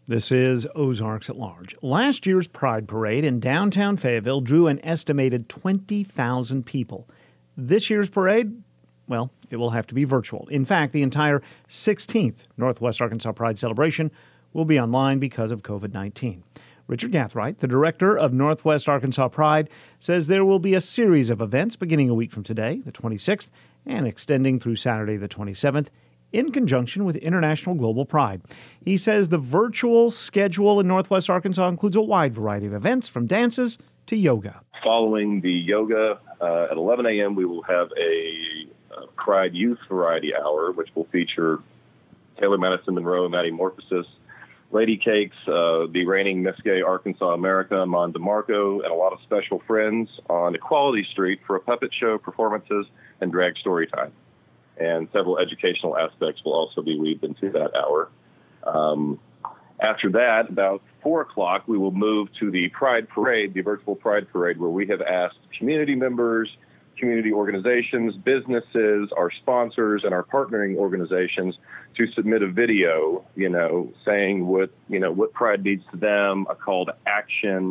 This is Ozarks at Large. Last year's Pride Parade in downtown Fayetteville drew an estimated 20,000 people. This year's parade, well, it will have to be virtual. In fact, the entire 16th Northwest Arkansas Pride celebration will be online because of COVID-19. Richard Gathright, the director of Northwest Arkansas Pride, says there will be a series of events beginning a week from today, the 26th, and extending through Saturday, the 27th, in conjunction with International Global Pride. He says the virtual schedule in Northwest Arkansas includes a wide variety of events, from dances to yoga. Following the yoga at 11 a.m., we will have a Pride Youth Variety Hour, which will feature Taylor Madison Monroe, Maddie Morphosis, Lady Cakes, the reigning Miss Gay Arkansas America, Mon DeMarco, and a lot of special friends on Equality Street for a puppet show, performances, and drag story time. And several educational aspects will also be weaved into that hour. After that, about 4 o'clock, we will move to the Pride Parade, the virtual Pride Parade, where we have asked community members, community organizations, businesses, our sponsors, and our partnering organizations to submit a video, saying what Pride needs to them, a call to action.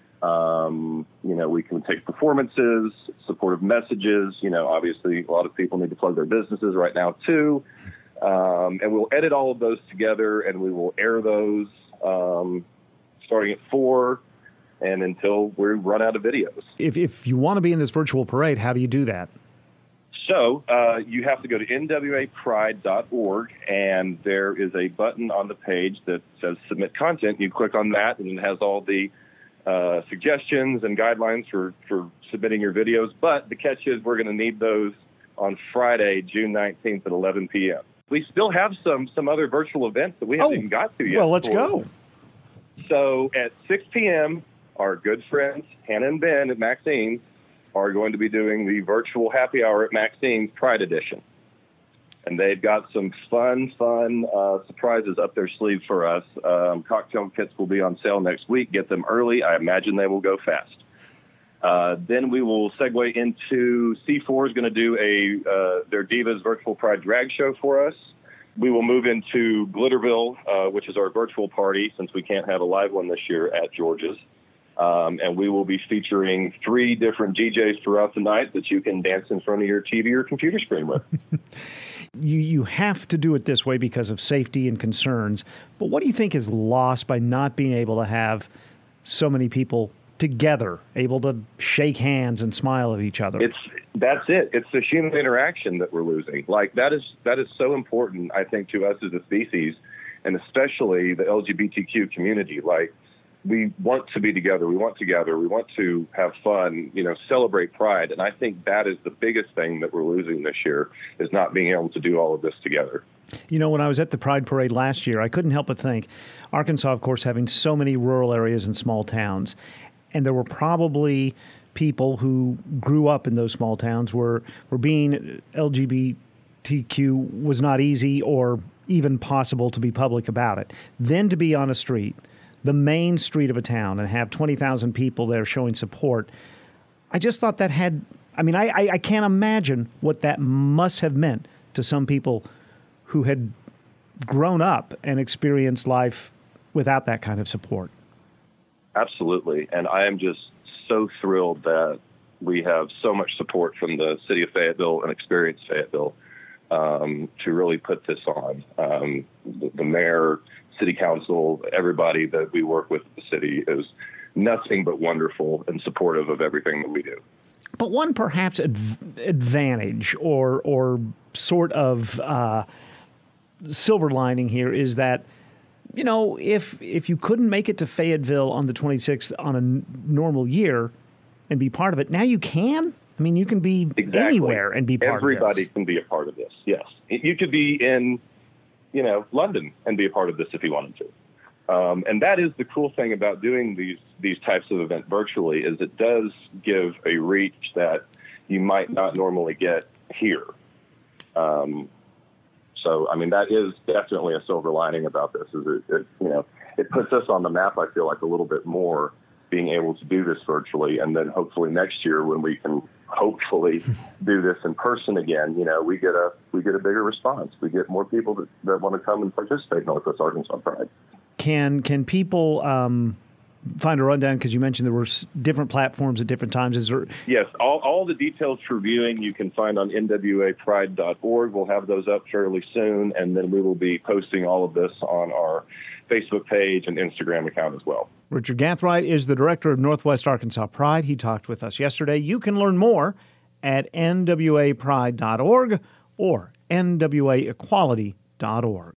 We can take performances, supportive messages. Obviously, a lot of people need to plug their businesses right now, too. And we'll edit all of those together, and we will air those starting at 4 and until we run out of videos. If you want to be in this virtual parade, how do you do that? So you have to go to nwapride.org, and there is a button on the page that says Submit Content. You click on that, and it has all the suggestions and guidelines for submitting your videos. But the catch is we're going to need those on Friday, June 19th at 11 p.m. We still have some other virtual events that we haven't even got to yet. Well, let's go. So at 6 p.m., our good friends, Hannah and Ben at Maxine's, are going to be doing the virtual happy hour at Maxine's Pride Edition. And they've got some fun surprises up their sleeve for us. Cocktail kits will be on sale next week. Get them early. I imagine they will go fast. Then we will segue into C4 is going to do their Divas Virtual Pride Drag Show for us. We will move into Glitterville, which is our virtual party, since we can't have a live one this year at George's. And we will be featuring 3 different DJs throughout the night that you can dance in front of your TV or computer screen with. You have to do it this way because of safety and concerns. But what do you think is lost by not being able to have so many people together, able to shake hands and smile at each other? That's it. It's the human interaction that we're losing. Like that is so important, I think, to us as a species, and especially the LGBTQ community. Like, we want to be together. We want to gather. We want to have fun, celebrate Pride. And I think that is the biggest thing that we're losing this year, is not being able to do all of this together. When I was at the Pride Parade last year, I couldn't help but think, Arkansas, of course, having so many rural areas and small towns, and there were probably people who grew up in those small towns where being LGBTQ was not easy or even possible to be public about it. Then to be on a street, the main street of a town, and have 20,000 people there showing support, I just thought that I can't imagine what that must have meant to some people who had grown up and experienced life without that kind of support. Absolutely. And I am just so thrilled that we have so much support from the city of Fayetteville and Experience Fayetteville to really put this on. The mayor, city council, everybody that we work with at the city is nothing but wonderful and supportive of everything that we do. But one perhaps advantage or sort of silver lining here is that, if you couldn't make it to Fayetteville on the 26th on a normal year and be part of it, now you can? You can be anywhere and be part of this. Everybody can be a part of this, yes. You could be in London and be a part of this if you wanted to. And that is the cool thing about doing these types of events virtually, is it does give a reach that you might not normally get here. So, that is definitely a silver lining about this, is it puts us on the map, I feel like, a little bit more, being able to do this virtually. And then hopefully next year, when we can hopefully do this in person again, we get a bigger response. We get more people that want to come and participate in Northwest Arkansas Pride. Can people find a rundown? Because you mentioned there were different platforms at different times. Is there? Yes, all the details for viewing you can find on nwapride.org. We'll have those up fairly soon, and then we will be posting all of this on our Facebook page and Instagram account as well. Richard Gathright is the director of Northwest Arkansas Pride. He talked with us yesterday. You can learn more at nwapride.org or nwaequality.org.